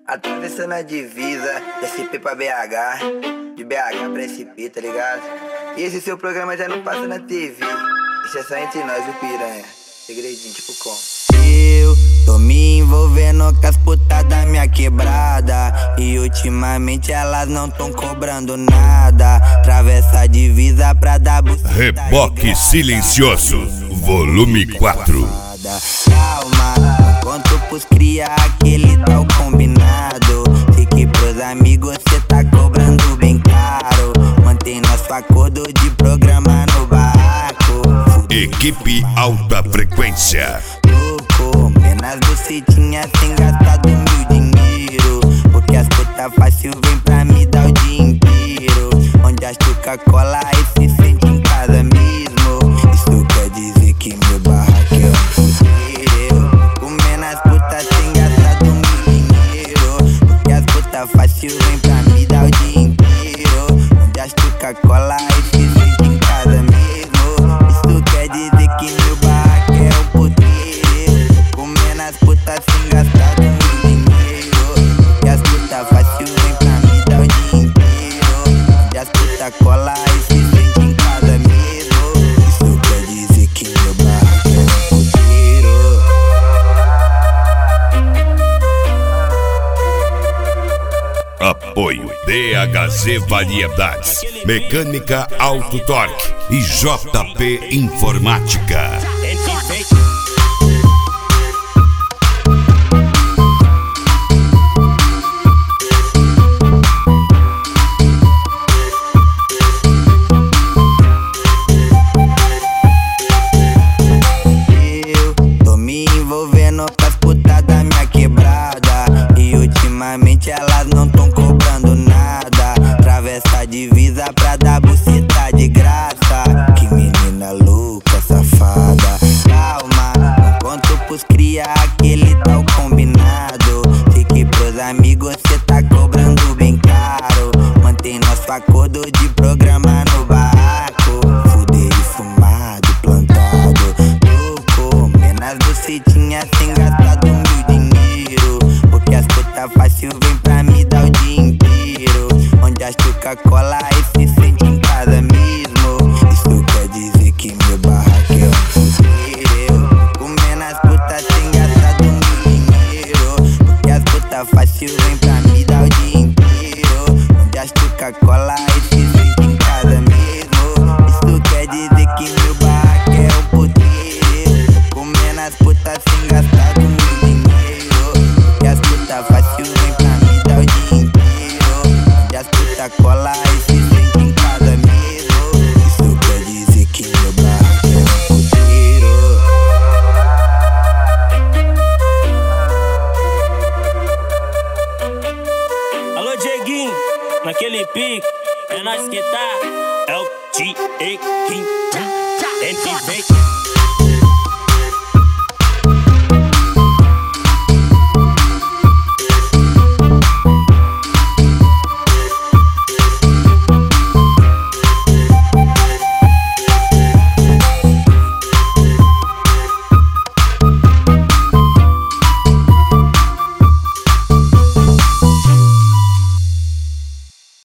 Atravessando a divisa, SP pra BH, de BH pra SP, tá ligado? E esse seu programa já não passa na TV. Isso é só entre nós, o piranha. Segredinho, tipo como? Eu tô me envolvendo com as putas da minha quebrada, e ultimamente elas não tão cobrando nada. Atravessa a divisa pra dar buceta. Reboque Silencioso, volume 4. Calma, conto pros cria aquele tal combinado. Sei que pros amigos cê tá cobrando bem caro. Mantém nosso acordo de programa no barraco. Equipe Alta Frequência. Menos bucetinha sem gastar do meu dinheiro, porque as putas fácil vem pra me dar o dia inteiro. Onde a chuca cola e se sente em casa mesmo. Isso quer dizer que meu barraco é um puteiro. Comendo as putas sem gastar do meu dinheiro, porque as putas fácil vem pra me dar o dia inteiro. Onde a chuca cola e se sente em casa mesmo. Isso quer dizer que meu barraco é um puteiro. As putas sem gastar do meu dinheiro, e as putas fácil vem pra me dar o dia inteiro. E as putas cola e se sente em casa mesmo. Isso quer dizer que meu barraco é um puteiro. Apoio DHZ Variedades, Mecânica Auto Torque e JP Informática. Ultimamente elas não tão cobrando nada. Atravessa a divisa pra dar buceta de graça. Que menina louca, safada. Calma, não conto pros cria aquele tal combinado. Sei que pros amigos cê tá cobrando bem caro. Mantém nosso acordo de programa no barraco. Fuder e fumado, plantado. Louco, menos bucetinha sem gastar do meu dinheiro, porque as putas fácil vem pra me dar o dia inteiro. Onde a chuca cola e se sente em casa mesmo. Isso quer dizer que meu barraco é um puteiro. Comendo as putas sem gastar do meu dinheiro, porque as putas fácil vem pra me dar o dia inteiro. Onde a chuca cola e se sente em casa mesmo. Isso quer dizer que meu barraco é um puteiro. Comendo as putas sem gastar do meu dinheiro, e as putas fácil vem pra me dar o dia inteiro. E as putas cola e se sente em casa mesmo. Isso quer dizer que meu barraco é um puteiro. Alô, Dieguinho, naquele pique, é nós que tá. É o Dieguinho,